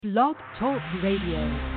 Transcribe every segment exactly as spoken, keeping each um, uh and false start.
Blog Talk Radio.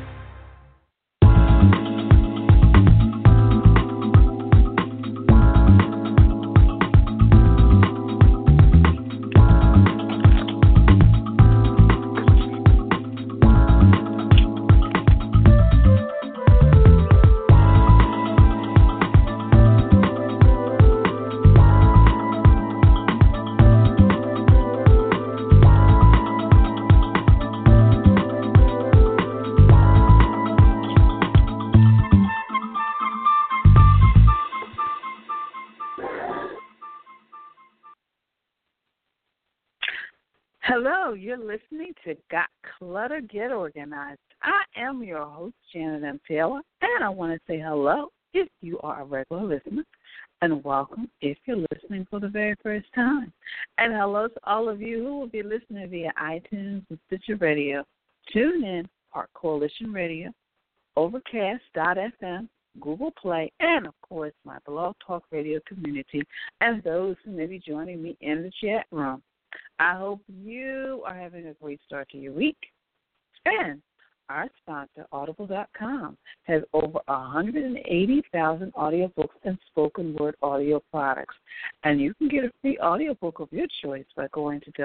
Hello, you're listening to Got Clutter, Get Organized. I am your host, Janet M. Taylor, and I want to say hello if you are a regular listener, and welcome if you're listening for the very first time. And hello to all of you who will be listening via iTunes and Stitcher Radio, TuneIn, Park Coalition Radio, Overcast dot f m, Google Play, and, of course, my Blog Talk Radio community, and those who may be joining me in the chat room. I hope you are having a great start to your week. And our sponsor, Audible dot com, has over one hundred eighty thousand audiobooks and spoken word audio products. And you can get a free audiobook of your choice by going to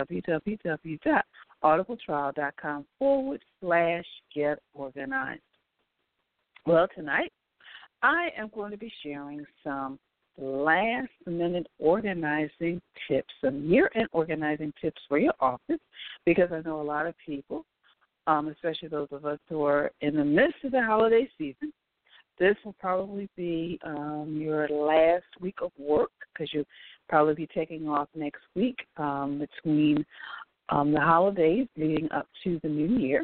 www.audibletrial.com forward slash get organized. Well, tonight I am going to be sharing some last-minute organizing tips, some year-end organizing tips for your office, because I know a lot of people, um, especially those of us who are in the midst of the holiday season, this will probably be um, your last week of work, because you'll probably be taking off next week um, between um, the holidays leading up to the new year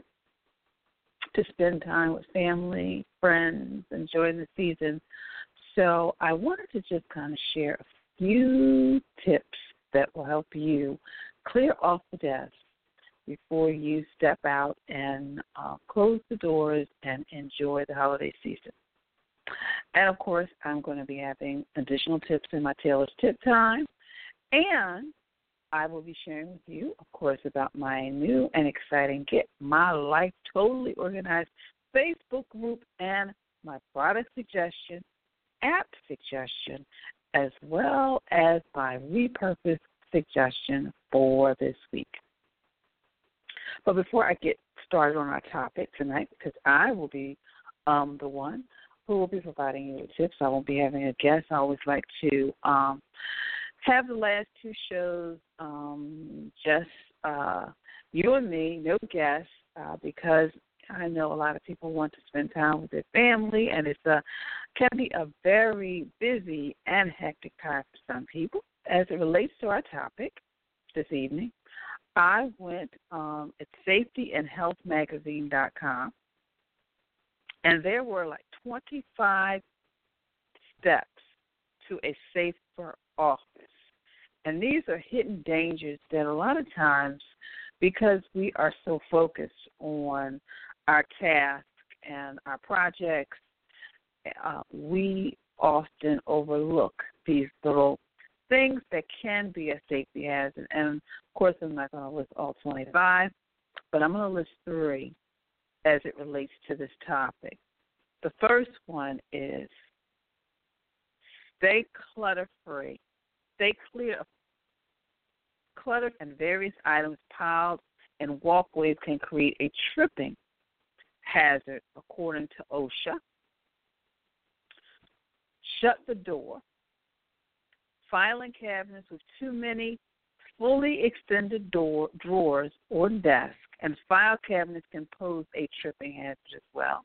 to spend time with family, friends, enjoying the season. So I wanted to just kind of share a few tips that will help you clear off the desk before you step out and uh, close the doors and enjoy the holiday season. And, of course, I'm going to be having additional tips in my Taylor's Tip Time. And I will be sharing with you, of course, about my new and exciting Get My Life Totally Organized Facebook group and my product suggestion, app suggestion, as well as my repurpose suggestion for this week. But before I get started on our topic tonight, because I will be um, the one who will be providing you with tips, I won't be having a guest. I always like to um, have the last two shows um, just uh, you and me, no guests, uh, because I know a lot of people want to spend time with their family, and it's a can be a very busy and hectic time for some people. As it relates to our topic this evening, I went um, at safety and health magazine dot com, and there were like twenty-five steps to a safer office. And these are hidden dangers that a lot of times, because we are so focused on our tasks and our projects, uh, we often overlook these little things that can be a safety hazard. And, of course, I'm not going to list all twenty-five, but I'm going to list three as it relates to this topic. The first one is stay clutter-free. Stay clear of clutter, and various items piled in walkways can create a tripping hazard, according to OSHA. Shut the door. Filing cabinets with too many fully extended door, drawers or desks and file cabinets can pose a tripping hazard as well.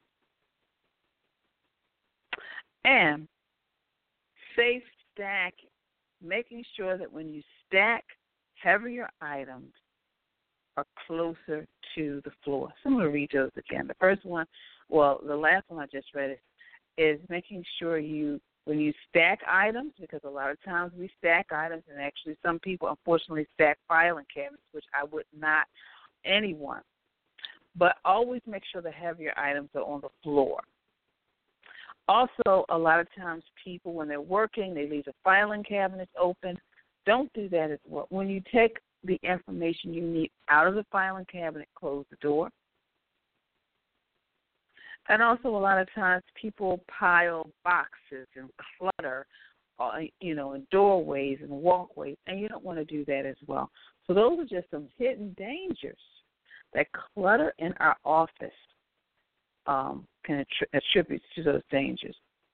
And safe stacking, making sure that when you stack heavier items are closer to the floor. So I'm going to read those again. The first one, well, the last one I just read is, is making sure you, when you stack items, because a lot of times we stack items, and actually some people unfortunately stack filing cabinets, which I would not anyone. But always make sure the heavier items are on the floor. Also, a lot of times people, when they're working, they leave the filing cabinets open. Don't do that as well. When you take the information you need out of the filing cabinet, close the door. And also a lot of times people pile boxes and clutter, uh, you know, in doorways and walkways, and you don't want to do that as well. So those are just some hidden dangers that clutter in our office um, can attri- attribute to those dangers.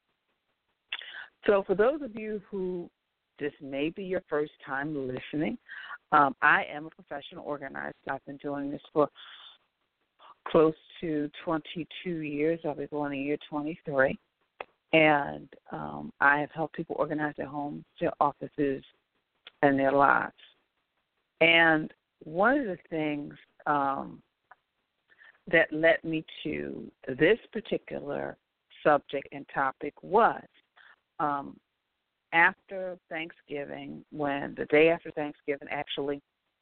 So for those of you who this may be your first time listening, um, I am a professional organizer. I've been doing this for close to twenty-two years. I'll be going to year twenty-three. And um, I have helped people organize their homes, their offices, and their lives. And one of the things um, that led me to this particular subject and topic was um, after Thanksgiving, when the day after Thanksgiving, actually,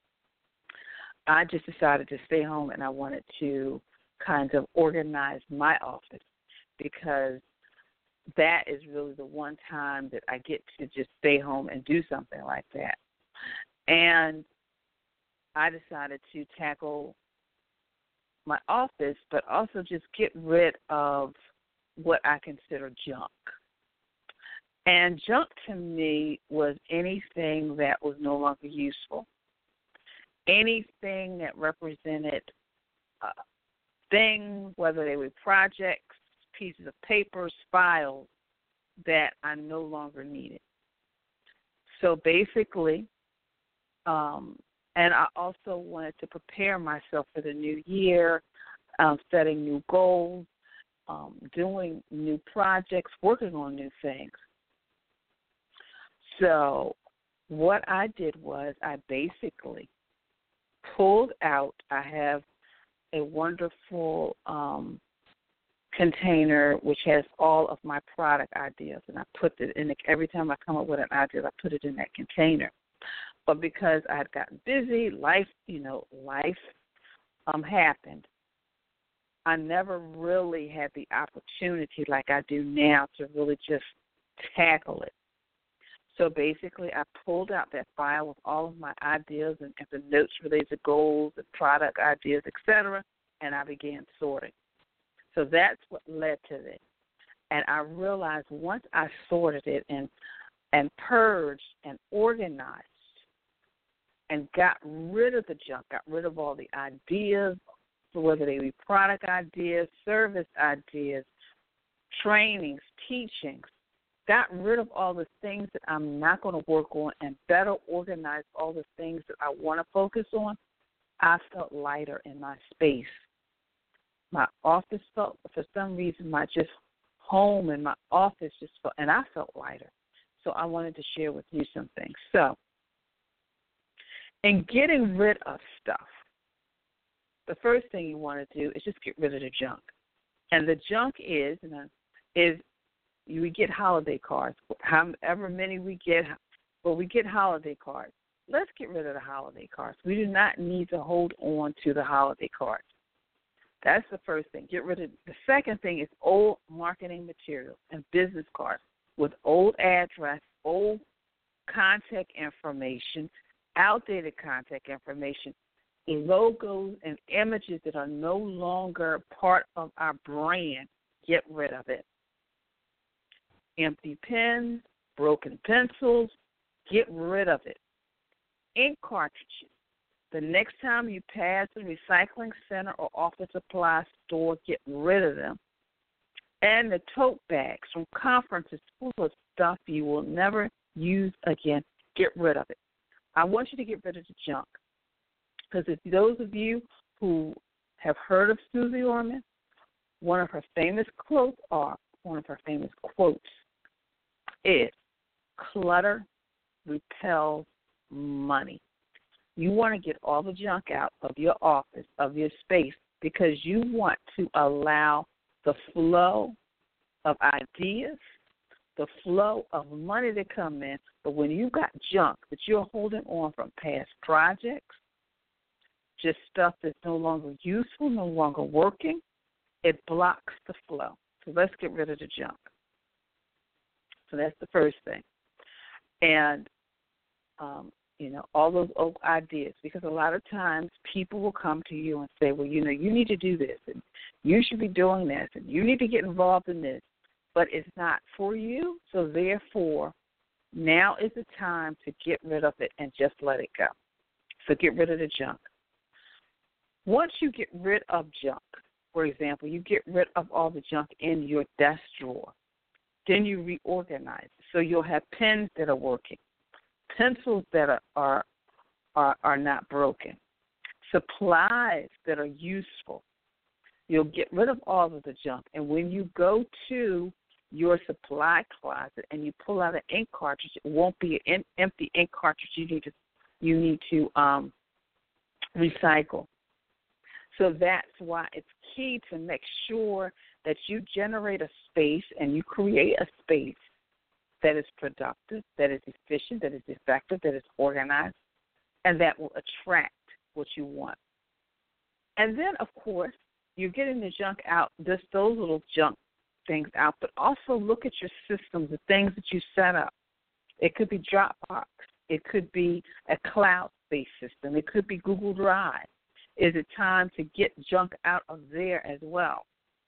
I just decided to stay home and I wanted to kind of organize my office because that is really the one time that I get to just stay home and do something like that. And I decided to tackle my office, but also just get rid of what I consider junk. And junk to me was anything that was no longer useful, anything that represented uh, things, whether they were projects, pieces of paper, files, that I no longer needed. So basically, um, and I also wanted to prepare myself for the new year, um, setting new goals, um, doing new projects, working on new things. So what I did was I basically pulled out, I have a wonderful um, container which has all of my product ideas, and I put it in the, every time I come up with an idea, I put it in that container. But because I had gotten busy, life, you know, life um, happened, I never really had the opportunity like I do now to really just tackle it. So basically, I pulled out that file with all of my ideas and, and the notes related to goals and product ideas, et cetera, and I began sorting. So that's what led to this. And I realized once I sorted it and and purged and organized and got rid of the junk, got rid of all the ideas, whether they be product ideas, service ideas, trainings, teachings, got rid of all the things that I'm not going to work on and better organize all the things that I want to focus on, I felt lighter in my space. My office felt, for some reason, my just home and my office just felt, and I felt lighter. So I wanted to share with you some things. So in getting rid of stuff, the first thing you want to do is just get rid of the junk. And the junk is, is we get holiday cards, however many we get, but we get holiday cards. Let's get rid of the holiday cards. We do not need to hold on to the holiday cards. That's the first thing. Get rid of it. The second thing is old marketing materials and business cards with old address, old contact information, outdated contact information, logos and images that are no longer part of our brand. Get rid of it. Empty pens, broken pencils, get rid of it. Ink cartridges. The next time you pass a recycling center or office supply store, get rid of them. And the tote bags from conferences full of stuff you will never use again, get rid of it. I want you to get rid of the junk. Because if those of you who have heard of Susie Orman, one of her famous quotes are, one of her famous quotes is, clutter repels money. You want to get all the junk out of your office, of your space, because you want to allow the flow of ideas, the flow of money to come in. But when you've got junk that you're holding on from past projects, just stuff that's no longer useful, no longer working, it blocks the flow. So let's get rid of the junk. So that's the first thing. And, um, you know, all those old ideas, because a lot of times people will come to you and say, well, you know, you need to do this, and You should be doing this, and you need to get involved in this, but it's not for you, so therefore, now is the time to get rid of it and just let it go. So get rid of the junk. Once you get rid of junk, for example, you get rid of all the junk in your desk drawer, then you reorganize. So you'll have pens that are working, pencils that are are are, are not broken, supplies that are useful. You'll get rid of all of the junk. And when you go to your supply closet and you pull out an ink cartridge, it won't be an empty ink cartridge you need to you need to um, recycle. So that's why it's key to make sure that you generate a space and you create a space that is productive, that is efficient, that is effective, that is organized, and that will attract what you want. And then, of course, you're getting the junk out, just those little junk things out, but also look at your systems, the things that you set up. It could be Dropbox. It could be a cloud-based system. It could be Google Drive. Is it time to get junk out of there as well?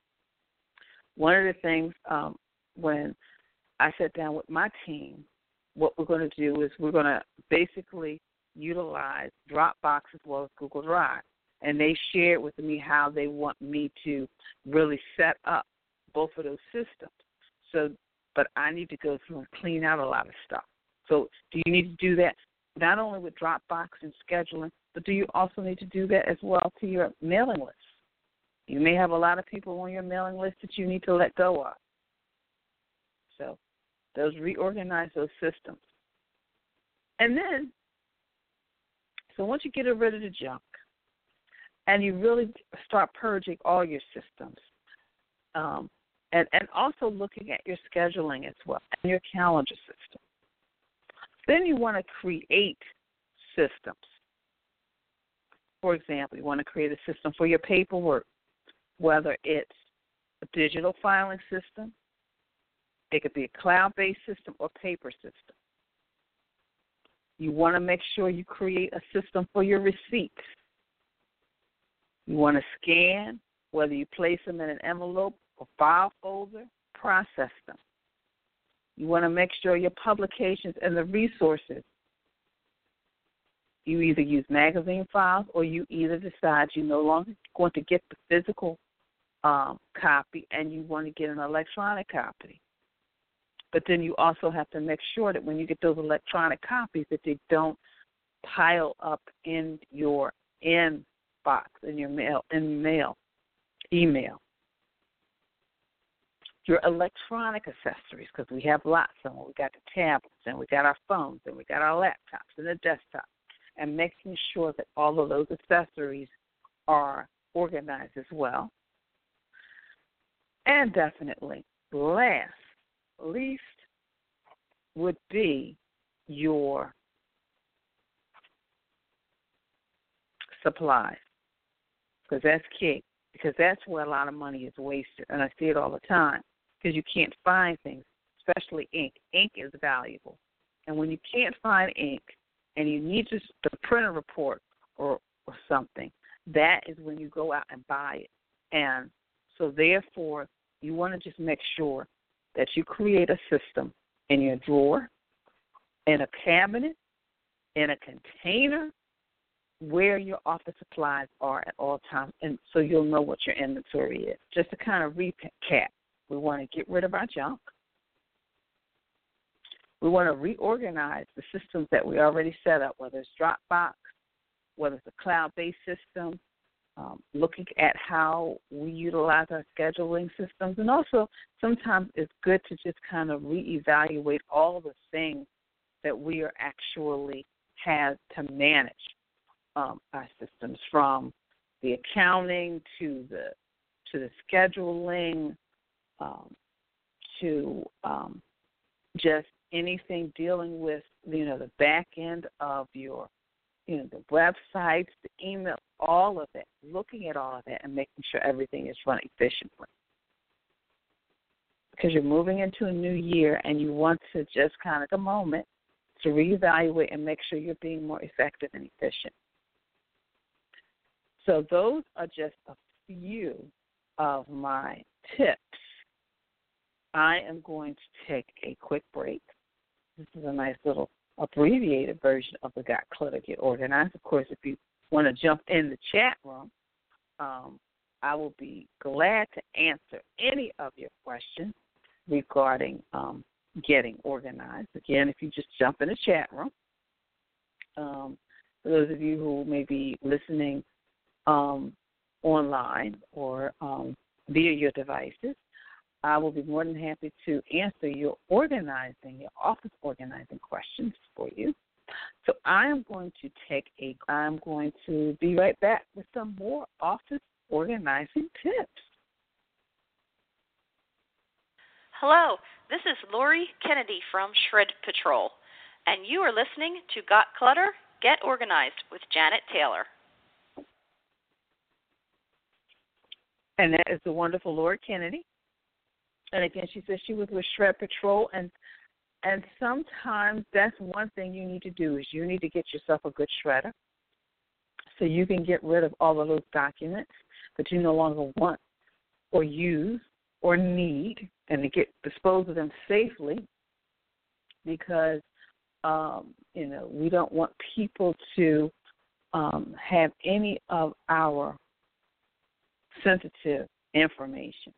One of the things um, when I sat down with my team, what we're going to do is we're going to basically utilize Dropbox as well as Google Drive. And they shared with me how they want me to really set up both of those systems. So, but I need to go through and clean out a lot of stuff. So do you need to do that not only with Dropbox and scheduling, but do you also need to do that as well to your mailing list? You may have a lot of people on your mailing list that you need to let go of. So those reorganize those systems. And then, so once you get rid of the junk and you really start purging all your systems, um, and, and also looking at your scheduling as well and your calendar system, then you want to create systems. For example, you want to create a system for your paperwork, whether it's a digital filing system, it could be a cloud-based system or paper system. You want to make sure you create a system for your receipts. You want to scan, whether you place them in an envelope or file folder, process them. You want to make sure your publications and the resources, you either use magazine files or you either decide you no longer want to get the physical um, copy and you want to get an electronic copy. But then you also have to make sure that when you get those electronic copies that they don't pile up in your inbox, in your mail, in mail, email. Your electronic accessories, because we have lots of them. We got the tablets, and we got our phones, and we got our laptops, and the desktop, and making sure that all of those accessories are organized as well. And definitely, last, least, would be your supplies, because that's key, because that's where a lot of money is wasted, and I see it all the time. Because you can't find things, especially ink. Ink is valuable. And when you can't find ink and you need to, to print a report or, or something, that is when you go out and buy it. And so therefore, you want to just make sure that you create a system in your drawer, in a cabinet, in a container, where your office supplies are at all times, and so you'll know what your inventory is. Just to kind of recap. We want to get rid of our junk. We want to reorganize the systems that we already set up, whether it's Dropbox, whether it's a cloud-based system, um, looking at how we utilize our scheduling systems. And also, sometimes it's good to just kind of reevaluate all the things that we are actually have to manage um, our systems, from the accounting to the to the scheduling, Um, to um, just anything dealing with, you know, the back end of your, you know, the websites, the email, all of it, looking at all of that and making sure everything is run efficiently. Because you're moving into a new year and you want to just kind of take a moment to reevaluate and make sure you're being more effective and efficient. So those are just a few of my tips, I am going to take a quick break. This is a nice little abbreviated version of the Got Clutter, Get Organized. Of course, if you want to jump in the chat room, um, I will be glad to answer any of your questions regarding um, getting organized. Again, if you just jump in the chat room. Um, for those of you who may be listening um, online or um, via your devices, I will be more than happy to answer your organizing, your office organizing questions for you. So I am going to take a, I'm going to be right back with some more office organizing tips. Hello, this is Lori Kennedy from Shred Patrol, and you are listening to Got Clutter, Get Organized with Janet Taylor. And that is the wonderful Lori Kennedy. And again, she says she was with Shred Patrol, and and sometimes that's one thing you need to do is you need to get yourself a good shredder so you can get rid of all of those documents that you no longer want or use or need, and to get dispose of them safely, because um, you know we don't want people to um, have any of our sensitive information.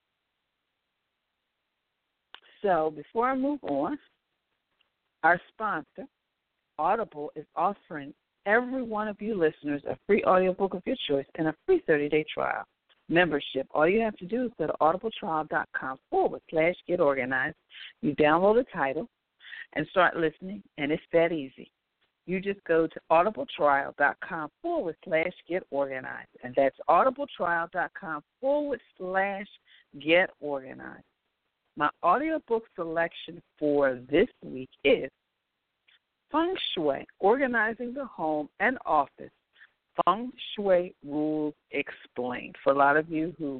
So before I move on, our sponsor, Audible, is offering every one of you listeners a free audiobook of your choice and a free thirty-day trial membership. All you have to do is go to audibletrial.com forward slash get organized. You download the title and start listening, and it's that easy. You just go to audibletrial.com forward slash get organized, and that's audibletrial.com forward slash get organized. My audiobook selection for this week is Feng Shui, Organizing the Home and Office, Feng Shui Rules Explained. For a lot of you who,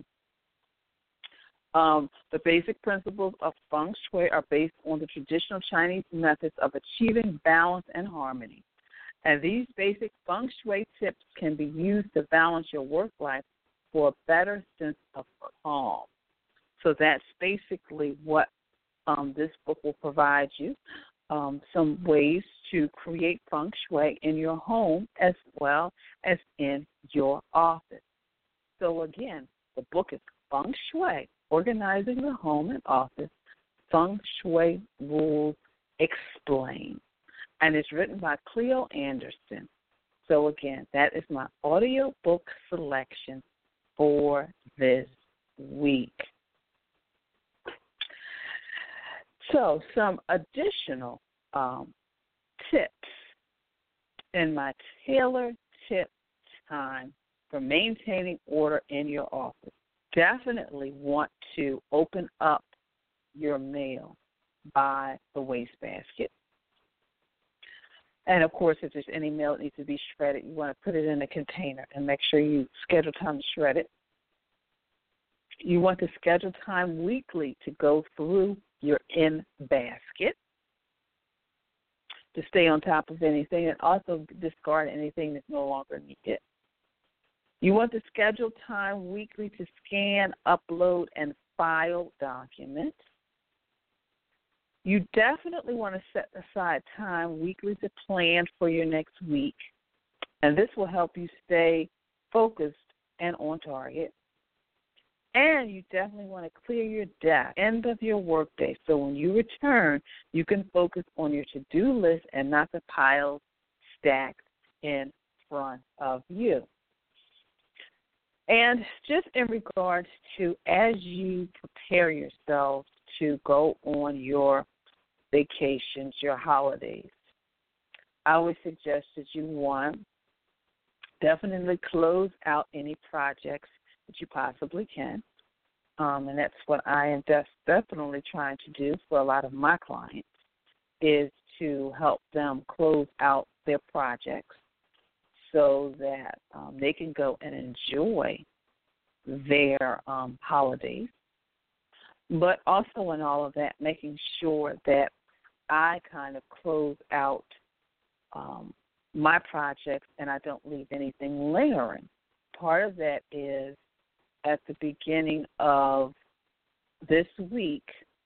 um, the basic principles of Feng Shui are based on the traditional Chinese methods of achieving balance and harmony. And these basic Feng Shui tips can be used to balance your work life for a better sense of calm. So that's basically what um, this book will provide you, um, some ways to create feng shui in your home as well as in your office. So again, the book is Feng Shui, Organizing the Home and Office, Feng Shui Rules Explained. And it's written by Cleo Anderson. So again, that is my audio book selection for this week. So some additional um, tips in my Taylor Tip time for maintaining order in your office. Definitely want to open up your mail by the wastebasket. And, of course, if there's any mail that needs to be shredded, you want to put it in a container and make sure you schedule time to shred it. You want to schedule time weekly to go through your in basket to stay on top of anything and also discard anything that's no longer needed. You want to schedule time weekly to scan, upload, and file documents. You definitely want to set aside time weekly to plan for your next week, and this will help you stay focused and on target. And you definitely want to clear your desk, end of your workday, so when you return, you can focus on your to-do list and not the piles stacked in front of you. And just in regards to as you prepare yourselves to go on your vacations, your holidays, I would suggest that you, one, definitely close out any projects that you possibly can. Um, and that's what I am def- definitely trying to do for a lot of my clients, is to help them close out their projects so that um, they can go and enjoy their um, holidays. But also in all of that, making sure that I kind of close out um, my projects and I don't leave anything lingering. Part of that is at the beginning of this week,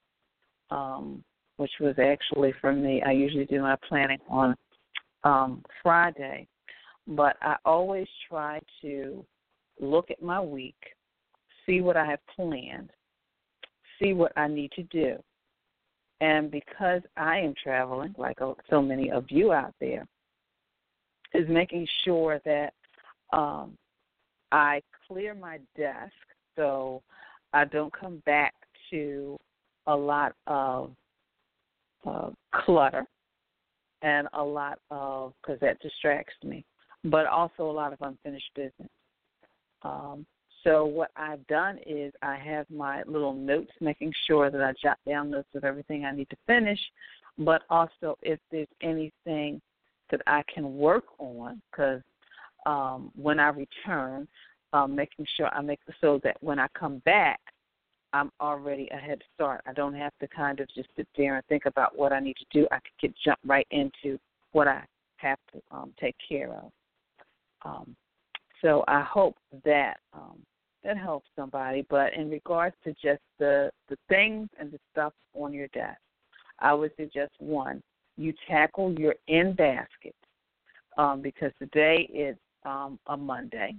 um, which was actually for me, I usually do my planning on um, Friday, but I always try to look at my week, see what I have planned, see what I need to do. And because I am traveling, like so many of you out there, is making sure that um, I clear my desk so I don't come back to a lot of uh, clutter and a lot of, because that distracts me, but also a lot of unfinished business. Um, so what I've done is I have my little notes, making sure that I jot down notes of everything I need to finish, but also if there's anything that I can work on, because um, when I return, um, making sure I make it so that when I come back, I'm already a head start. I don't have to kind of just sit there and think about what I need to do. I can get jump right into what I have to um, take care of. Um, so I hope that um, that helps somebody. But in regards to just the, the things and the stuff on your desk, I would suggest, one, you tackle your in basket um, because today is um, a Monday.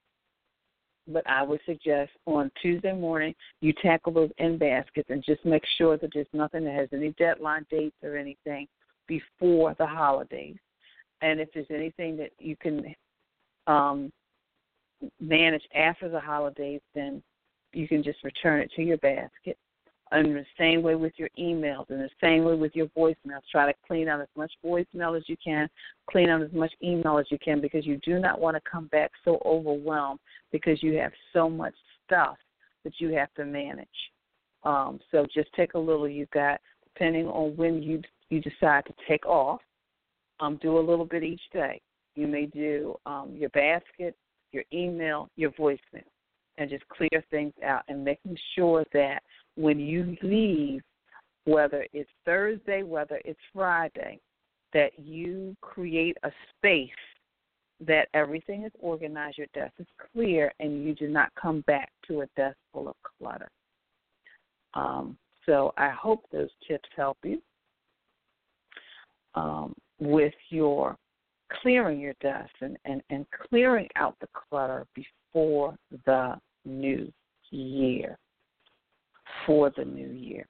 But I would suggest on Tuesday morning you tackle those in baskets and just make sure that there's nothing that has any deadline dates or anything before the holidays. And if there's anything that you can um, manage after the holidays, then you can just return it to your basket. And the same way with your emails and the same way with your voicemails. Try to clean out as much voicemail as you can, clean out as much email as you can, because you do not want to come back so overwhelmed because you have so much stuff that you have to manage. Um, so just take a little. You've got, depending on when you you decide to take off, um, do a little bit each day. You may do um, your basket, your email, your voicemail, and just clear things out and making sure that when you leave, whether it's Thursday, whether it's Friday, that you create a space that everything is organized, your desk is clear, and you do not come back to a desk full of clutter. Um, so I hope those tips help you um, with your clearing your desk and, and, and clearing out the clutter before the new year. For the new year.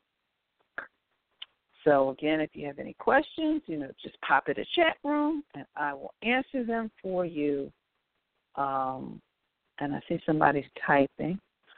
So, again, if you have any questions, you know, just pop in the chat room, and I will answer them for you. Um, and I see somebody's typing.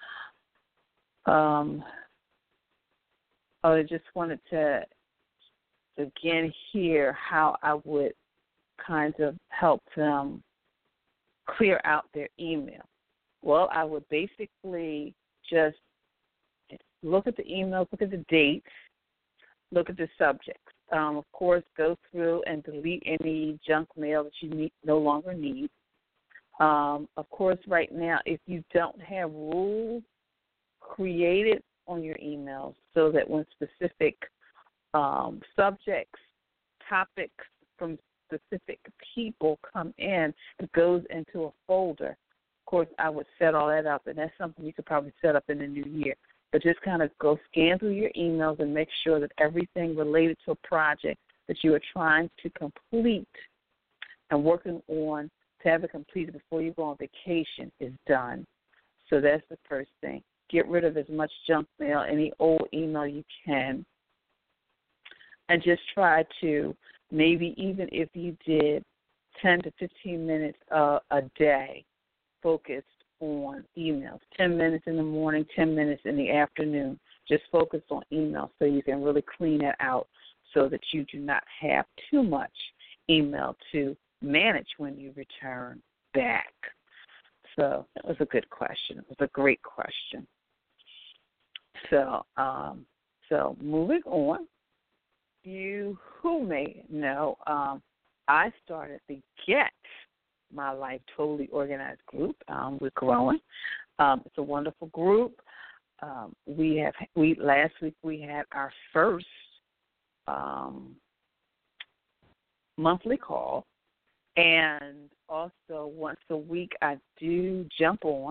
Um, oh, I just wanted to, again, hear how I would kind of help them clear out their email. Well, I would basically just look at the emails, look at the dates, look at the subjects. Um, of course, go through and delete any junk mail that you need, no longer need. Um, of course, right now, if you don't have rules created on your emails so that when specific um, subjects, topics from specific people come in, it goes into a folder. Of course, I would set all that up, and that's something you could probably set up in the new year. But just kind of go scan through your emails and make sure that everything related to a project that you are trying to complete and working on to have it completed before you go on vacation is done. So that's the first thing. Get rid of as much junk mail, any old email you can, and just try to, maybe even if you did ten to fifteen minutes uh, a day, focused on emails, ten minutes in the morning, ten minutes in the afternoon. Just focus on emails so you can really clean it out so that you do not have too much email to manage when you return back. So that was a good question. It was a great question. So, um, so moving on, you who may know, um, I started the Get My Life Totally Organized group. Um, we're growing. Um, it's a wonderful group. Um, we have we last week we had our first um, monthly call, and also once a week I do jump on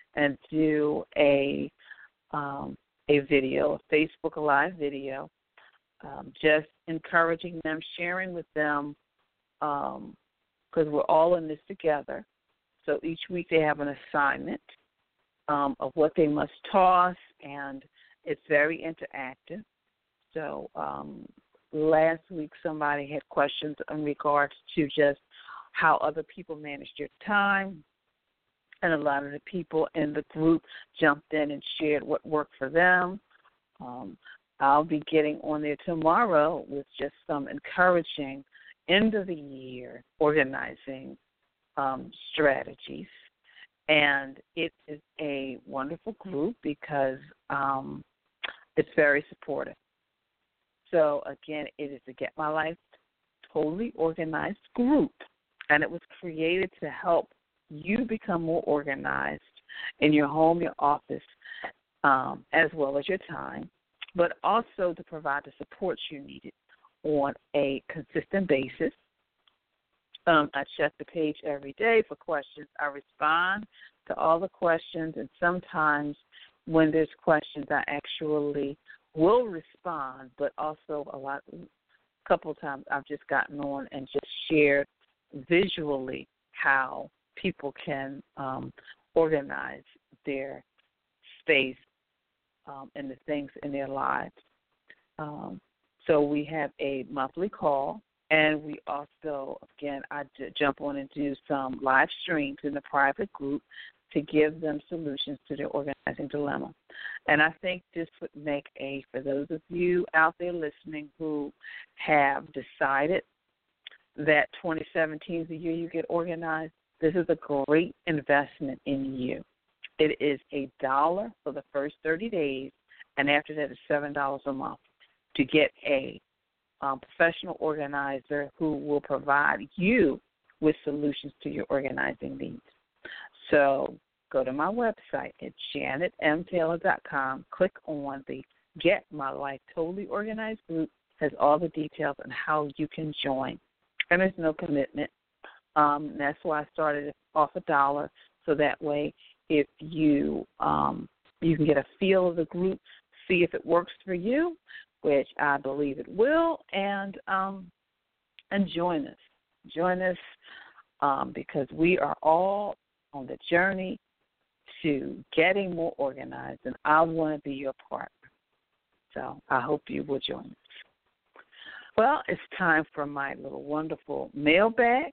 and do a um, a video, a Facebook Live video, um, just encouraging them, sharing with them, because um, we're all in this together. So each week they have an assignment um, of what they must toss, and it's very interactive. So um, last week somebody had questions in regards to just how other people manage their time, and a lot of the people in the group jumped in and shared what worked for them. Um, I'll be getting on there tomorrow with just some encouraging end of the year organizing um, strategies. And it is a wonderful group because um, it's very supportive. So, again, it is a Get My Life Totally Organized group, and it was created to help you become more organized in your home, your office, um, as well as your time, but also to provide the support you needed on a consistent basis. Um, I check the page every day for questions. I respond to all the questions, and sometimes when there's questions, I actually will respond, but also a lot, a couple of times I've just gotten on and just shared visually how people can um, organize their space um, and the things in their lives. Um, so we have a monthly call, and we also, again, I j- jump on and do some live streams in the private group to give them solutions to their organizing dilemma. And I think this would make a, for those of you out there listening who have decided that twenty seventeen is the year you get organized, this is a great investment in you. It is a dollar for the first thirty days, and after that it's seven dollars a month to get a um, professional organizer who will provide you with solutions to your organizing needs. So go to my website at janet m taylor dot com, click on the Get My Life Totally Organized group, has all the details on how you can join. And there's no commitment. Um, that's why I started off a dollar, so that way if you um, you can get a feel of the group, see if it works for you, which I believe it will, and um, and join us. Join us um, because we are all on the journey to getting more organized, and I want to be your partner. So I hope you will join us. Well, it's time for my little wonderful mailbag.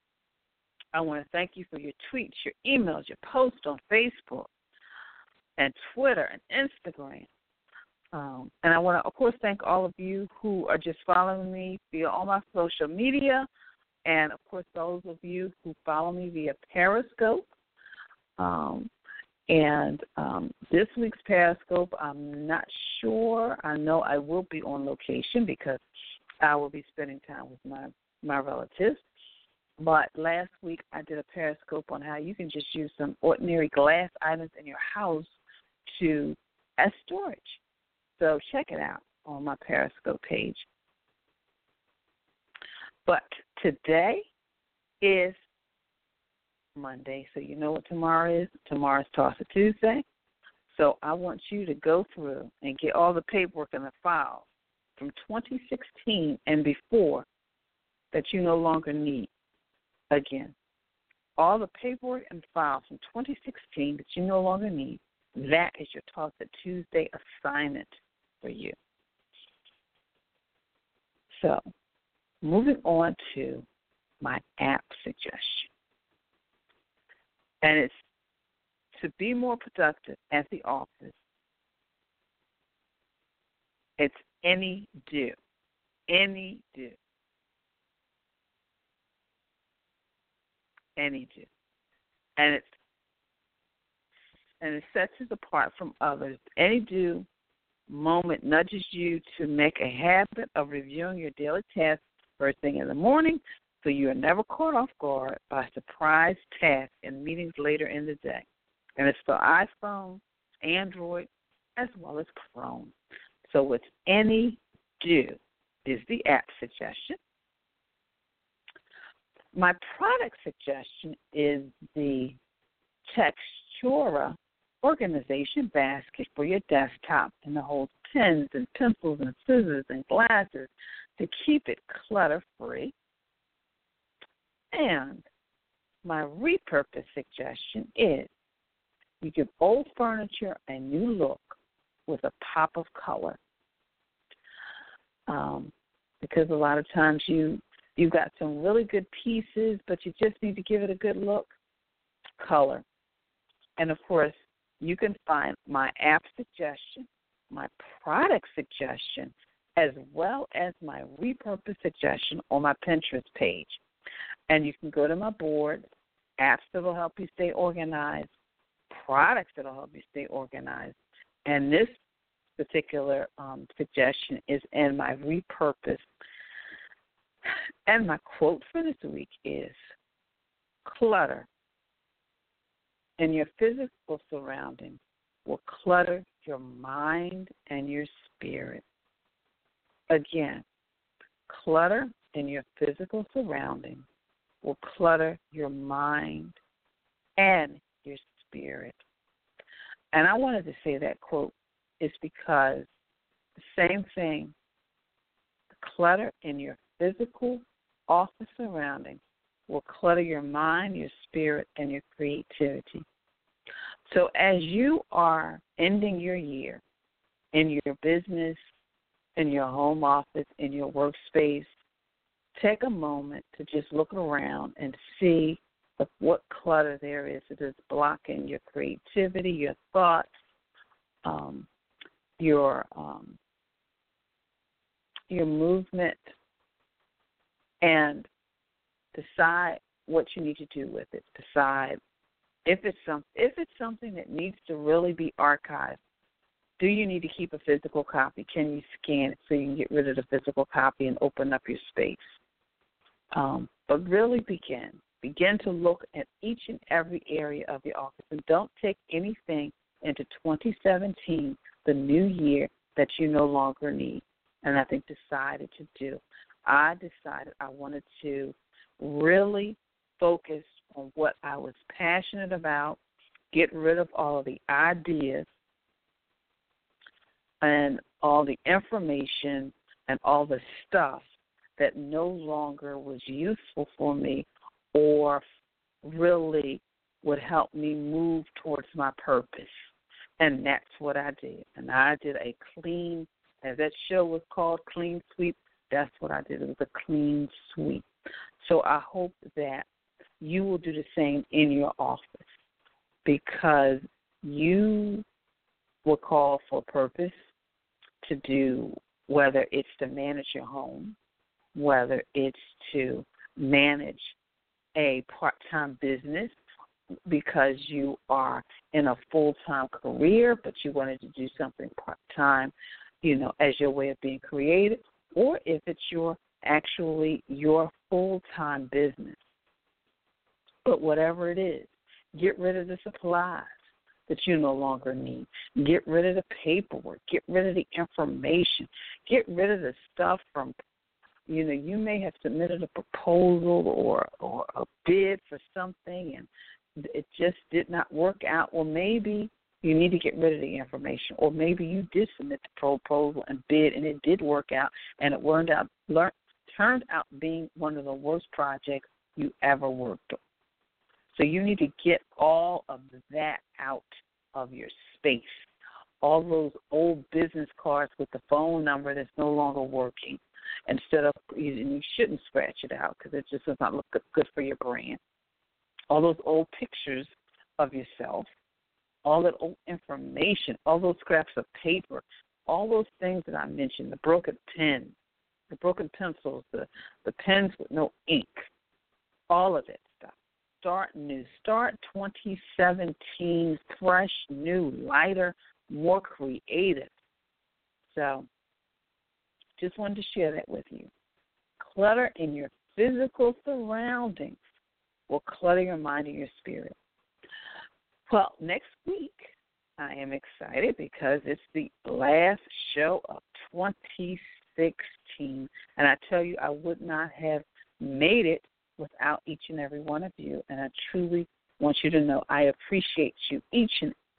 I want to thank you for your tweets, your emails, your posts on Facebook and Twitter and Instagram. Um, and I want to, of course, thank all of you who are just following me via all my social media, and, of course, those of you who follow me via Periscope. Um, and um, this week's Periscope, I'm not sure. I know I will be on location because I will be spending time with my, my relatives. But last week I did a Periscope on how you can just use some ordinary glass items in your house to as storage. So check it out on my Periscope page. But today is Monday, so you know what tomorrow is. Tomorrow's Toss It Tuesday. So I want you to go through and get all the paperwork and the files from twenty sixteen and before that you no longer need. Again, all the paperwork and files from twenty sixteen that you no longer need, that is your Toss It Tuesday assignment for you. So, moving on to my app suggestion. And it's to be more productive at the office, it's AnyDo. AnyDo. AnyDo. And it's and it sets us apart from others. AnyDo moment nudges you to make a habit of reviewing your daily tasks first thing in the morning so you are never caught off guard by surprise tasks and meetings later in the day. And it's for iPhone, Android, as well as Chrome. So it's AnyDo is the app suggestion. My product suggestion is the Textura organization basket for your desktop and it holds pens and pencils and scissors and glasses to keep it clutter-free. And my repurpose suggestion is you give old furniture a new look with a pop of color. Um, because a lot of times you, you've got some really good pieces, but you just need to give it a good look. Color. And, of course, you can find my app suggestion, my product suggestion, as well as my repurpose suggestion on my Pinterest page. And you can go to my board, apps that will help you stay organized, products that will help you stay organized. And this particular um, suggestion is in my repurpose. And my quote for this week is, clutter in your physical surroundings will clutter your mind and your spirit. Again, clutter in your physical surroundings will clutter your mind and your spirit. And I wanted to say that quote is because the same thing, the clutter in your physical office surroundings will clutter your mind, your spirit, and your creativity. So as you are ending your year in your business, in your home office, in your workspace, take a moment to just look around and see what clutter there is that is blocking your creativity, your thoughts, um, your um, your movement, and decide what you need to do with it. Decide if it's some if it's something that needs to really be archived. Do you need to keep a physical copy? Can you scan it so you can get rid of the physical copy and open up your space? Um, but really begin. Begin to look at each and every area of your office, and don't take anything into twenty seventeen, the new year, that you no longer need. And I think decided to do. I decided I wanted to really focus on what I was passionate about, get rid of all of the ideas and all the information and all the stuff that no longer was useful for me or really would help me move towards my purpose. And that's what I did. And I did a clean, as that show was called, Clean Sweep, that's what I did. It was a clean sweep. So I hope that you will do the same in your office, because you were called for purpose to do, whether it's to manage your home, whether it's to manage a part-time business because you are in a full-time career, but you wanted to do something part-time, you know, as your way of being creative, or if it's your actually your full-time business. But whatever it is, get rid of the supplies that you no longer need. Get rid of the paperwork. Get rid of the information. Get rid of the stuff from, you know, you may have submitted a proposal or, or a bid for something and it just did not work out. Well, maybe you need to get rid of the information, or maybe you did submit the proposal and bid and it did work out and it turned out, learned, turned out being one of the worst projects you ever worked on. So you need to get all of that out of your space. All those old business cards with the phone number that's no longer working. Instead of, you shouldn't scratch it out because it just does not look good for your brand. All those old pictures of yourself, all that old information, all those scraps of paper, all those things that I mentioned, the broken pen, the broken pencils, the, the pens with no ink, all of it. Start new. Start twenty seventeen fresh, new, lighter, more creative. So just wanted to share that with you. Clutter in your physical surroundings will clutter your mind and your spirit. Well, next week I am excited because it's the last show of twenty sixteen. And I tell you, I would not have made it without each and every one of you, and I truly want you to know I appreciate you, each and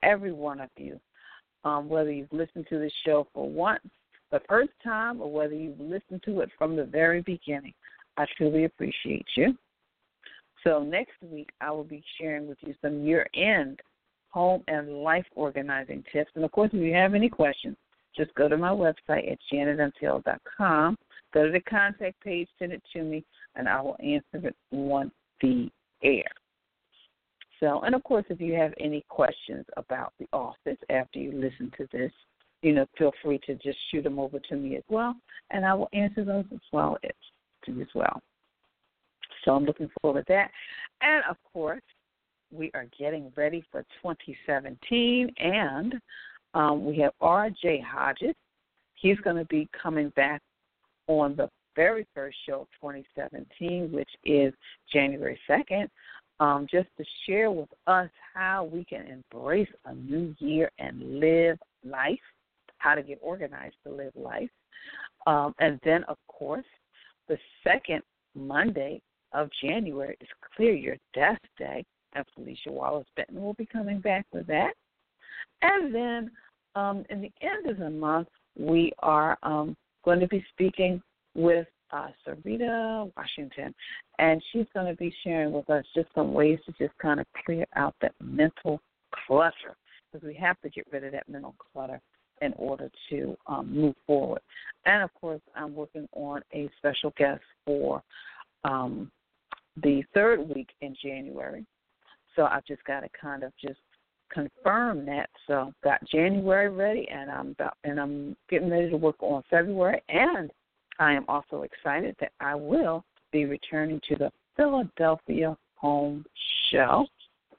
every one of you, um, whether you've listened to this show for once, the first time, or whether you've listened to it from the very beginning. I truly appreciate you. So next week, I will be sharing with you some year-end home and life organizing tips. And, of course, if you have any questions, just go to my website at janet m taylor dot com. Go to the contact page, send it to me, and I will answer it on the air. So, and, of course, if you have any questions about the office after you listen to this, you know, feel free to just shoot them over to me as well, and I will answer those as well as, as well. So I'm looking forward to that. And, of course, we are getting ready for twenty seventeen, and um, we have R J Hodges. He's going to be coming back on the very first show of twenty seventeen, which is January second, um, just to share with us how we can embrace a new year and live life, how to get organized to live life. Um, and then, of course, the second Monday of January is Clear Your Desk Day, and Felicia Wallace-Benton will be coming back with that. And then um, in the end of the month, we are um, going to be speaking with uh, Sarita Washington, and she's going to be sharing with us just some ways to just kind of clear out that mental clutter, because we have to get rid of that mental clutter in order to um, move forward. And, of course, I'm working on a special guest for um, the third week in January. So I've just got to kind of just confirm that. So got January ready, and I'm about, and I'm getting ready to work on February. And I am also excited that I will be returning to the Philadelphia Home Show,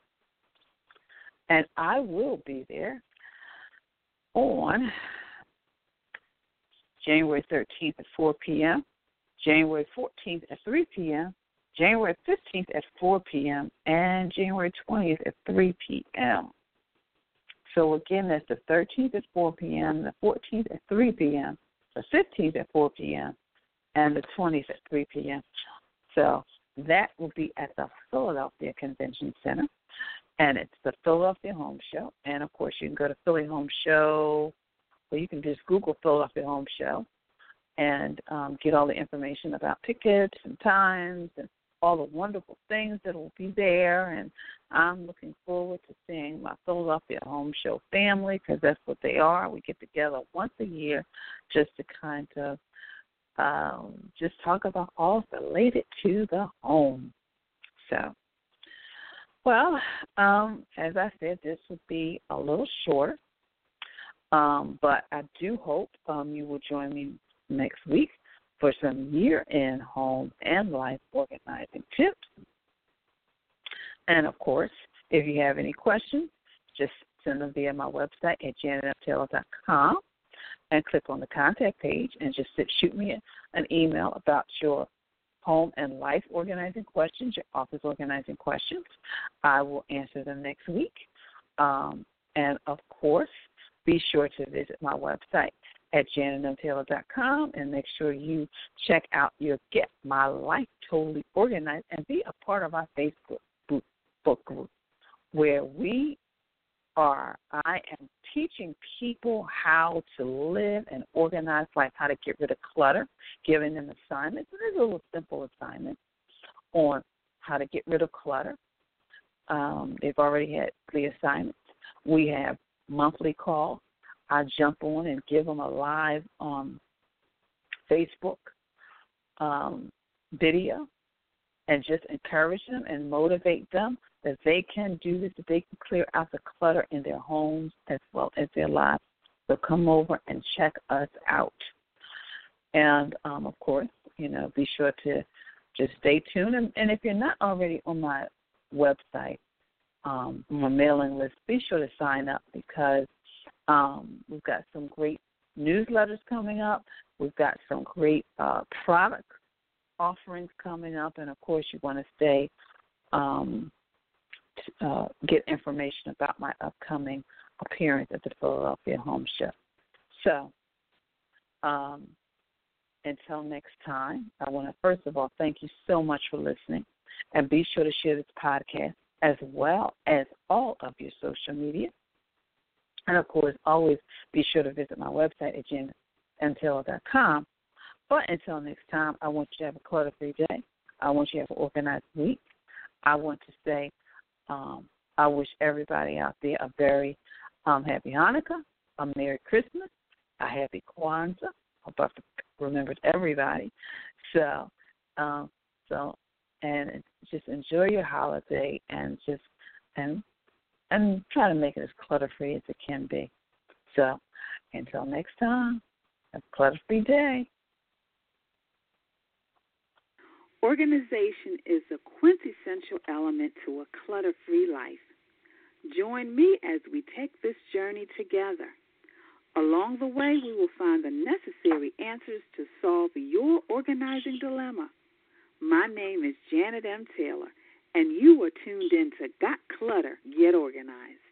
and I will be there on January thirteenth at four p.m., January fourteenth at three p.m., January fifteenth at four p.m., and January twentieth at three p.m. So, again, that's the thirteenth at four p.m., the fourteenth at three p.m., the fifteenth at four p.m., and the twentieth at three p.m. So that will be at the Philadelphia Convention Center, and it's the Philadelphia Home Show. And, of course, you can go to Philly Home Show, or you can just Google Philadelphia Home Show and um, get all the information about tickets and times and all the wonderful things that will be there. And I'm looking forward to seeing my Philadelphia Home Show family, because that's what they are. We get together once a year just to kind of um, just talk about all related to the home. So, well, um, as I said, this would be a little shorter, um, but I do hope um, you will join me next week for some year-end home and life organizing tips. And, of course, if you have any questions, just send them via my website at janet m taylor dot com and click on the contact page and just sit, shoot me an email about your home and life organizing questions, your office organizing questions. I will answer them next week. Um, and, of course, be sure to visit my website at janet m taylor dot com and make sure you check out your Get My Life Totally Organized and be a part of our Facebook book group, where we are, I am teaching people how to live an organized life, how to get rid of clutter, giving them assignments. There's a little simple assignment on how to get rid of clutter. Um, they've already had the assignments. We have monthly calls. I jump on and give them a live um, Facebook um, video and just encourage them and motivate them that they can do this, that they can clear out the clutter in their homes as well as their lives. So come over and check us out. And, um, of course, you know, be sure to just stay tuned. And, and if you're not already on my website, um, my mailing list, be sure to sign up, because Um, we've got some great newsletters coming up. We've got some great uh, product offerings coming up. And, of course, you want to stay, um, to, uh, get information about my upcoming appearance at the Philadelphia Home Show. So um, until next time, I want to, first of all, thank you so much for listening. And be sure to share this podcast as well as all of your social media. And, of course, always be sure to visit my website at janet m taylor dot com. But until next time, I want you to have a clutter-free day. I want you to have an organized week. I want to say um, I wish everybody out there a very um, happy Hanukkah, a Merry Christmas, a happy Kwanzaa. Hope I've remembered everybody. So, um, so, and just enjoy your holiday and just and and try to make it as clutter-free as it can be. So, until next time, have a clutter-free day. Organization is a quintessential element to a clutter-free life. Join me as we take this journey together. Along the way, we will find the necessary answers to solve your organizing dilemma. My name is Janet M. Taylor, and you are tuned in to Got Clutter, Get Organized.